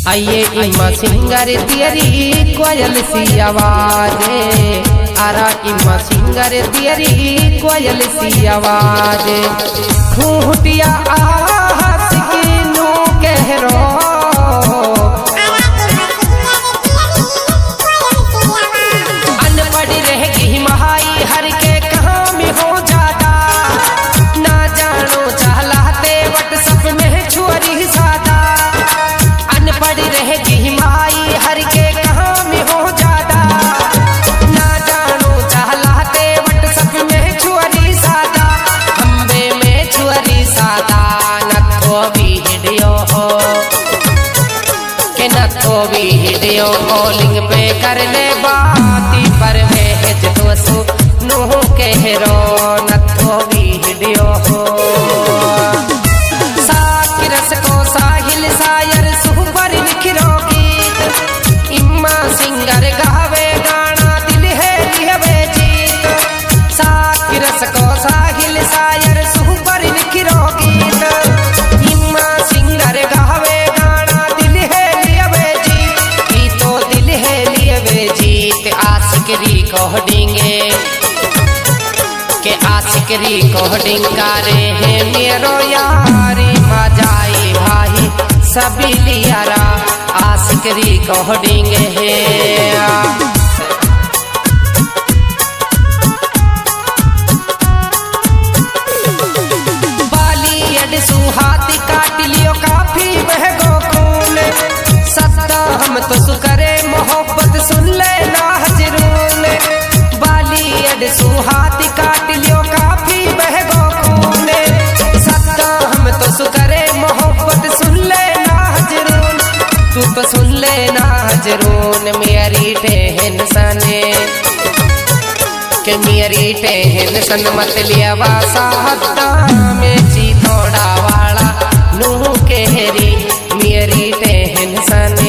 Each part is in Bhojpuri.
आइए इमा सिंगर तियरी कोयल सी आवाजे, आरा इमा सिंगर तियरी कोयल सी आवाजे। खूटिया आहस की नू कहरो, अनपढ़ रहेगी महाई हर के कहाँ में हो जाता, ना जानो चाहलाते व्हाट्सएप में छुअरी सादा। अनपढ़ रहेगी माई हर के कहाँ में हो जाता, ना जानो चाहलाते व्हाट्सएप में छुअरी सादा। हम्बे में छुअरी सादा न तो वीडियो हो के न तो वीडियो कॉलिंग पे कर ले बाती पर भेज दो सो नो कहरो न तो वीडियो हो। साकिरस को साहिल सायर सुपर लिखरो गीत, इम्मा सिंगर गावे गाना दिल है लिहवे जीत। साकिरस को साहिल सायर सुपर लिखरो गीत, इम्मा सिंगर गावे गाना दिल है लिहवे जीत। ई तो दिल है लिहवे जीत। आशिकरी को डिंगे के आशिकरी को डिंगारे हैं मेरो यारी मजाई भाई सभी लियारा। आशिकरी को डिंगे हैं बाली अड सुहाती काट लियो काफी बहगो खून। सत्ता हम तो सुकरे मोहब्बत सुन ले ना हजरून। बाली अड सुहाती काट लियो काफी बहगो खून। सत्ता हम तो सुकरे मोहब्बत सुन ले ना हजरून। तू तो सुन ले ना हजरून। मेरी टहन सने के मेरी टहन सन मत लिया वासाहता में ची थोड़ा वाला नू कहरी मेरी टहन सने।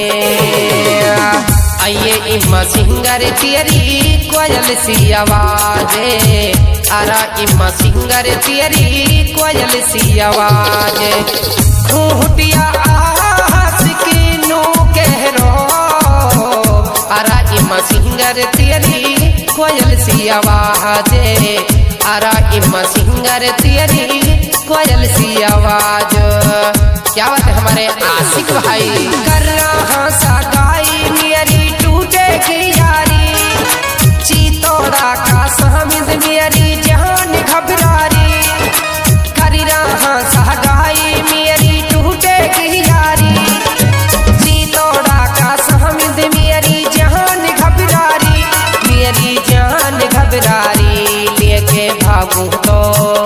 आइए इम्मा सिंगर तियरी कोयल सी आवाजे, आरा इम्मा सिंगर तियरी कोयल सी आवाजे। खूटिया आहस की नू कहरो, आरा इम्मा सिंगर तियरी कोयल सी आवाजे, आरा इम्मा सिंगर तियरी कोयल सी आवाज। क्या बात है हमारे आशिक भाई। कर रहा सगाई मेरी टूटे की यारी, चीतोड़ा का सहमिद मेरी जान घबरारी। कर रहा सगाई मेरी टूटे की यारी, चीतोड़ा का सहमिद मेरी जान घबरारी। मेरी जान घबरारी लेके भागू तो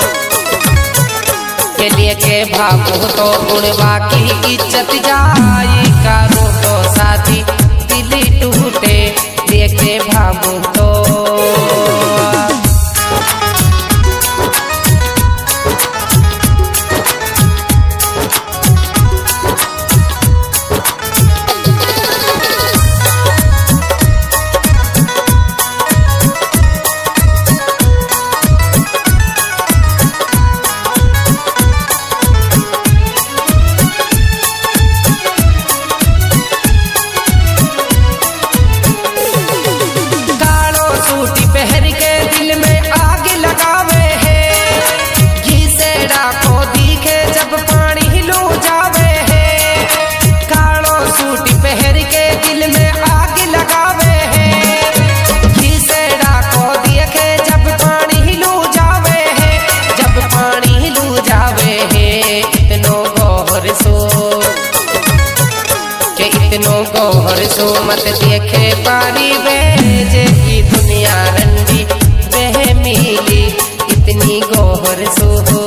के लेके भागू तो गुणवा की इज्जत जाई। करो तो साथी दिल टूटे लेके भागू तो। इतनो गौहर सो मत देखे पारी बेज की दुनिया रंडी वह मिली इतनी गौहर सो हो।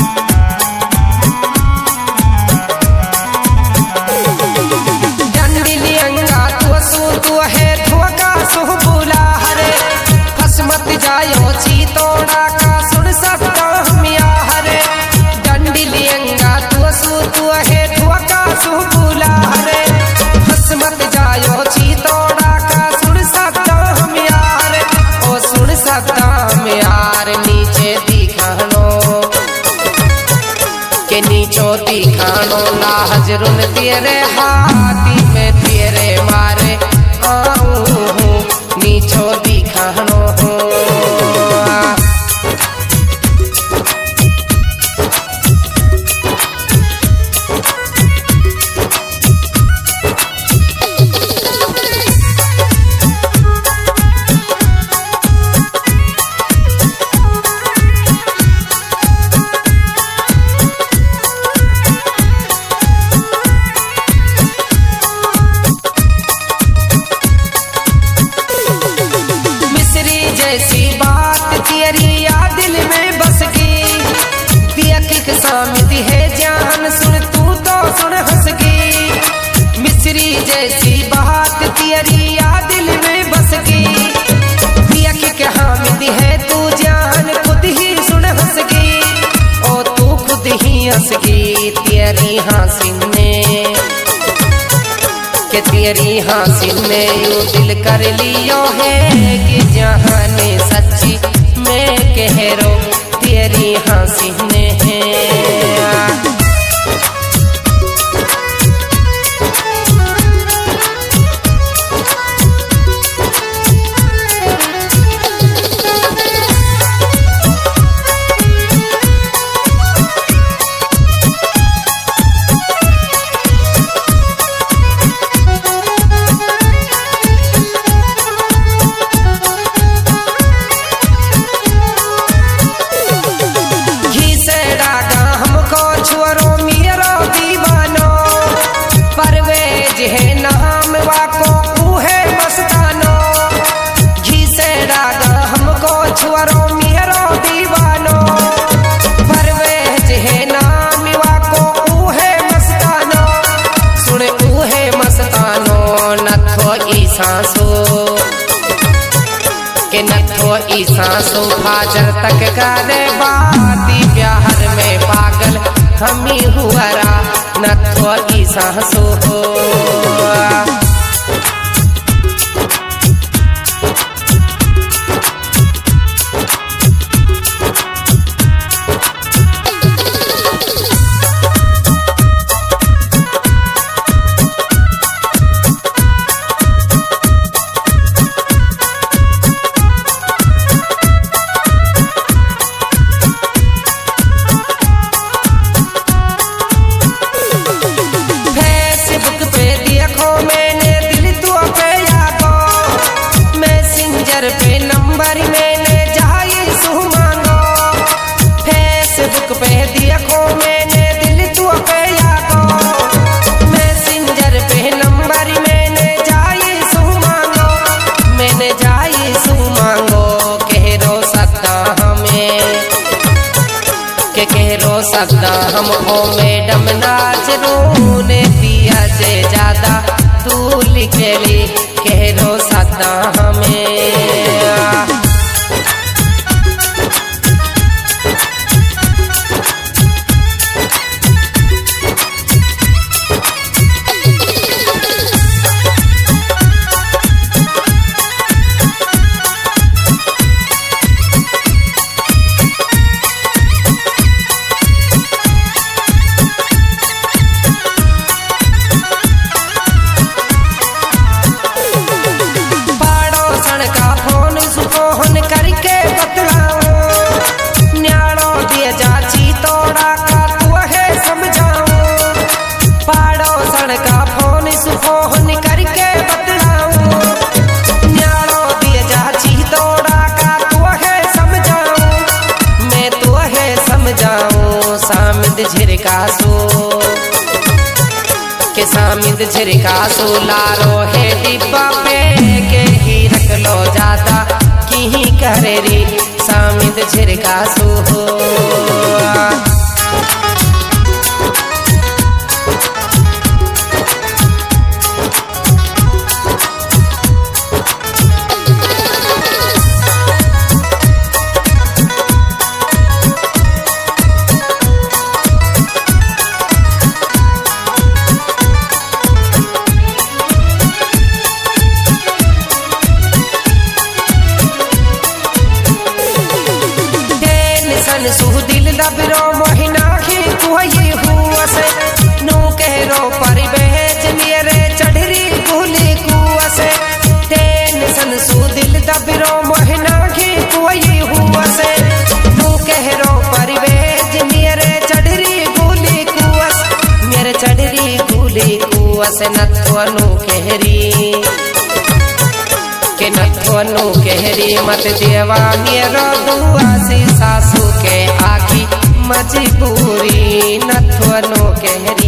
डंडी आज रुन तेरे हाथी में तेरे मारे आऊं हूँ नीचो दिखानो हूँ। ऐसी बात तेरी या दिल में बस गई, दिया किक सामित है जान सुन तू तो सुन हंस गई। मिस्री जैसी बात तेरी या दिल में बस गई, दिया किक हामिद है तू जान खुद ही सुन हंस गई। ओ तू खुद ही हंस गई तेरी हंसी ने, के तेरी हासिल ने यूं दिल कर लियो है कि जहाने सच्ची मैं कह रो तेरी हासिल ने है। के नथो ई सांसों फाजर तक करे बाती प्यार में पागल हमी हुआरा नथो ई सांसों हो। पे नंबर मैंने जाई सु मांगो, फेसबुक पे देखो मैंने दिल तू पे यादो, मैसेंजर पे नंबर मैंने जाई सु मांगो, मैंने जाई सु मांगो। कह रो सकता हमें के कह रो सकता हम ओ मैडम नाच रोने दिया से ज्यादा तू लिखली कह रो सकता हमें। के सामिद झिरकासो लारो है डिब्बा पे के ही रख लो जाता की ही करे रे सामिद झिरकासो हो। सु दिल लबरो महीना ही कुही हुआ से नू कह रो दुआ से नथुअनु कहरी के नथुअनु कहरी मत देवा मेरो दुआ से सासू के आखी मजबूरी नथुअनु कहरी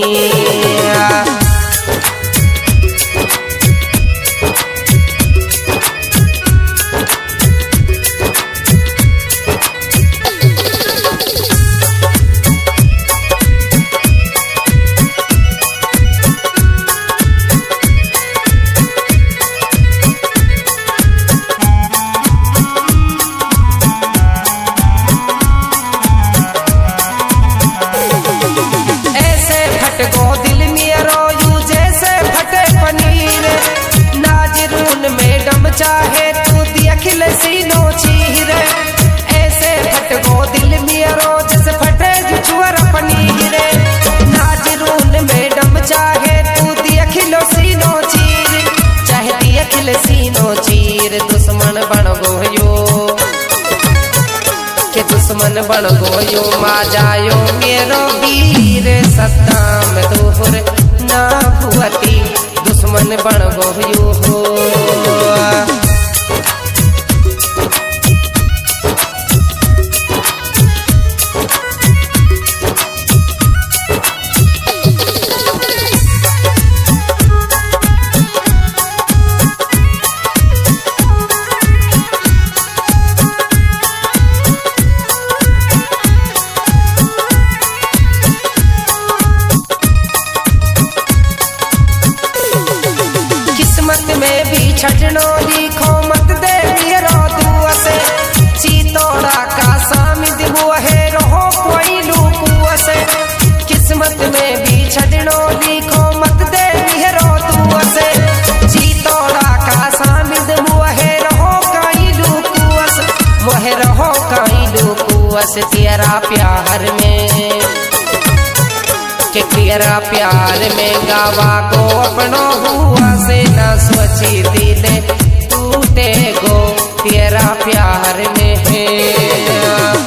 गो दिल मेरो यू जैसे फटे पनीर नाजरून मैडम चाहे तू देख सीनो चीर ऐसे फट गो दिल मेरो जैसे फटे जुचुअर पनीर नाजरून मैडम चाहे तू देख सीनो चीर चाहे देख सीनो चीर दुश्मन बन गोयो के दुश्मन बन गोयो मा जायो मेरो वीर सत्ताम दोहर ना भुवती दुश्मन बन गोयो हो किस्मत में भी छटनो लिखो मत दे मेरो दुआ से चीतोड़ा का सामिद हुआ है रहो कोई लुकुआ से किस्मत में भी छटनो लिखो मत दे मेरो दुआ से चीतोड़ा का सामिद हुआ है रहो कोई लुकुआ से वह रहो कोई लुकुआ से तेरा प्यार में के तेरा प्यार में गावा को अपनो हुआ से न सोची दिल टूटे गो तेरा प्यार में है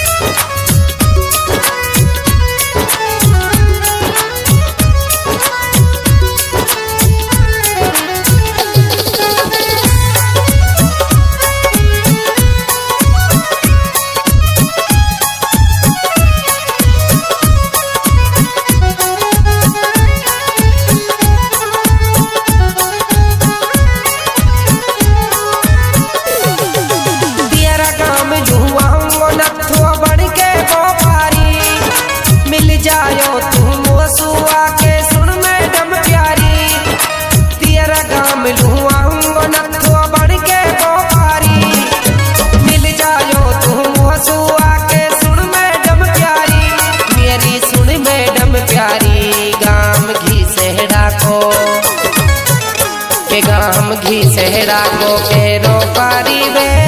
जायो तुम वसुआ के सुन मैडम प्यारी तेरा गाम लुआऊंगो नथुआ बढ़ के गोपारी मिल जायो तुम वसुआ के सुन मैडम प्यारी मेरी सुन मैडम प्यारी गाम घी सेहड़ा को के गाम घी सेहड़ा को केरो पारी वे